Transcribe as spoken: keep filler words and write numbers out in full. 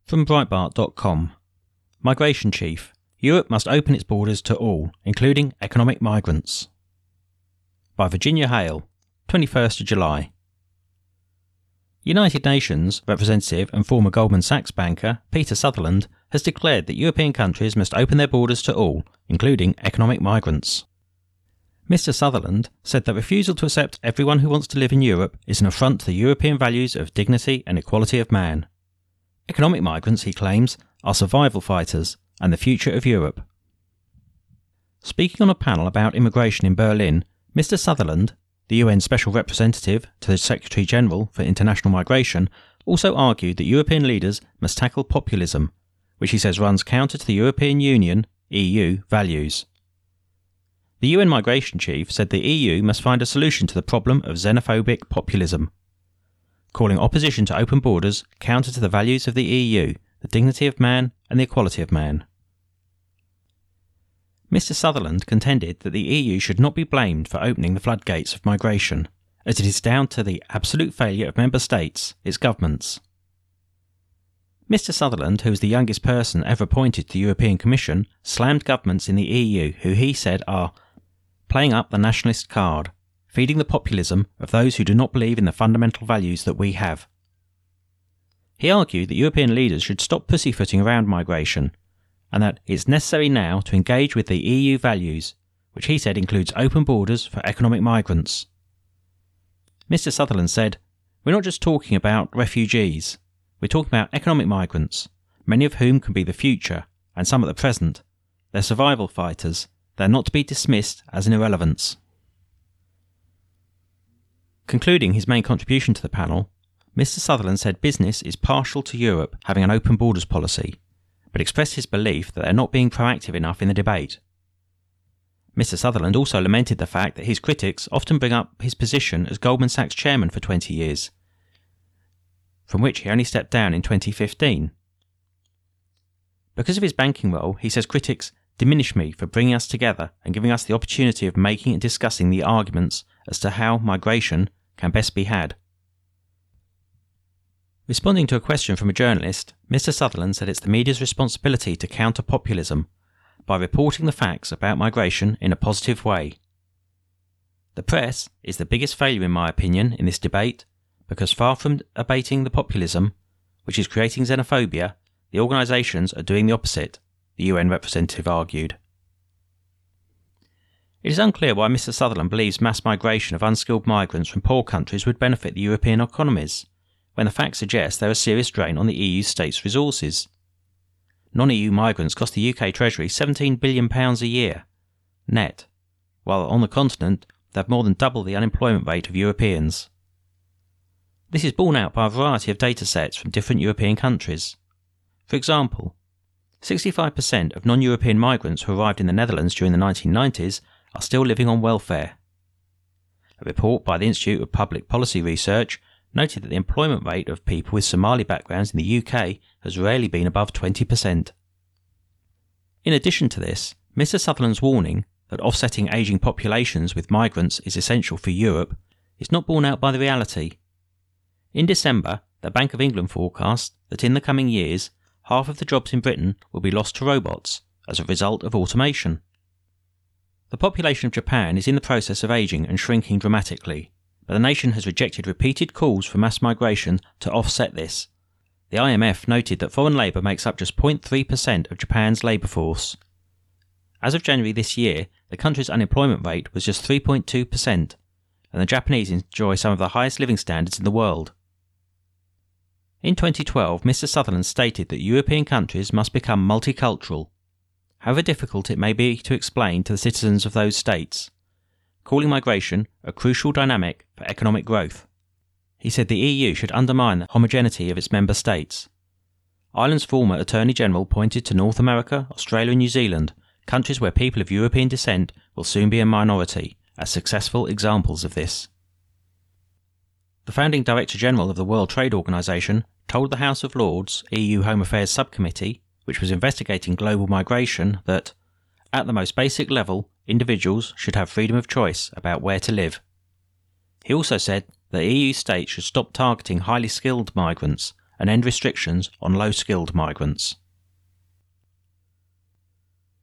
From Breitbart dot com. Migration Chief. Europe must open its borders to all, including economic migrants. By Virginia Hale, twenty-first of July. United Nations representative and former Goldman Sachs banker Peter Sutherland has declared that European countries must open their borders to all, including economic migrants. Mister Sutherland said that refusal to accept everyone who wants to live in Europe is an affront to the European values of dignity and equality of man. Economic migrants, he claims, are survival fighters and the future of Europe. Speaking on a panel about immigration in Berlin, Mister Sutherland, the U N Special Representative to the Secretary-General for International Migration, also argued that European leaders must tackle populism, which he says runs counter to the European Union, E U, values. The U N Migration Chief said the E U must find a solution to the problem of xenophobic populism, calling opposition to open borders counter to the values of the E U, the dignity of man and the equality of man. Mister Sutherland contended that the E U should not be blamed for opening the floodgates of migration, as it is down to the absolute failure of member states, its governments. Mister Sutherland, who was the youngest person ever appointed to the European Commission, slammed governments in the E U who he said are playing up the nationalist card, feeding the populism of those who do not believe in the fundamental values that we have. He argued that European leaders should stop pussyfooting around migration, and that it's necessary now to engage with the E U values, which he said includes open borders for economic migrants. Mister Sutherland said, "We're not just talking about refugees, we're talking about economic migrants, many of whom can be the future, and some at the present. They're survival fighters, they're not to be dismissed as an irrelevance." Concluding his main contribution to the panel, Mister Sutherland said business is partial to Europe having an open borders policy, but expressed his belief that they're not being proactive enough in the debate. Mister Sutherland also lamented the fact that his critics often bring up his position as Goldman Sachs chairman for twenty years, from which he only stepped down in twenty fifteen. Because of his banking role, he says critics diminish me for bringing us together and giving us the opportunity of making and discussing the arguments as to how migration can best be had. Responding to a question from a journalist, Mister Sutherland said it's the media's responsibility to counter populism by reporting the facts about migration in a positive way. The press is the biggest failure, in my opinion, in this debate, because far from abating the populism, which is creating xenophobia, the organisations are doing the opposite, the U N representative argued. It is unclear why Mister Sutherland believes mass migration of unskilled migrants from poor countries would benefit the European economies, when the facts suggest there is a serious drain on the E U states' resources. Non-E U migrants cost the U K Treasury seventeen billion pounds a year, net, while on the continent they have more than double the unemployment rate of Europeans. This is borne out by a variety of data sets from different European countries. For example, sixty-five percent of non-European migrants who arrived in the Netherlands during the nineteen nineties are still living on welfare. A report by the Institute of Public Policy Research noted that the employment rate of people with Somali backgrounds in the U K has rarely been above twenty percent. In addition to this, Mister Sutherland's warning that offsetting ageing populations with migrants is essential for Europe is not borne out by the reality. In December, the Bank of England forecast that in the coming years, half of the jobs in Britain will be lost to robots as a result of automation. The population of Japan is in the process of ageing and shrinking dramatically, but the nation has rejected repeated calls for mass migration to offset this. The I M F noted that foreign labour makes up just zero point three percent of Japan's labour force. As of January this year, the country's unemployment rate was just three point two percent, and the Japanese enjoy some of the highest living standards in the world. In twenty twelve, Mister Sutherland stated that European countries must become multicultural, however difficult it may be to explain to the citizens of those states, calling migration a crucial dynamic for economic growth. He said the E U should undermine the homogeneity of its member states. Ireland's former Attorney General pointed to North America, Australia and New Zealand, countries where people of European descent will soon be a minority, as successful examples of this. The founding Director General of the World Trade Organization told the House of Lords E U Home Affairs Subcommittee, which was investigating global migration, that, at the most basic level, individuals should have freedom of choice about where to live. He also said that E U states should stop targeting highly skilled migrants and end restrictions on low-skilled migrants.